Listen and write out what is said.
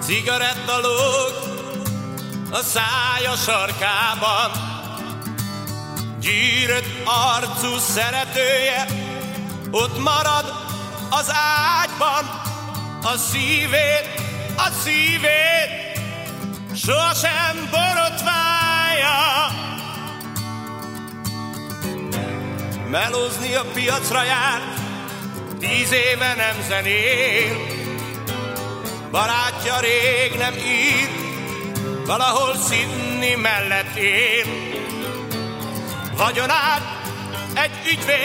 Cigaretta lóg a szája sarkában, gyűrött arcú szeretője ott marad az ágyban. A szívét sohasem borotválja. Melózni a piacra járt, 10 éve nem zenél. Barátja rég nem ír, valahol Sydney mellett él. Vagyonát egy ügyvéd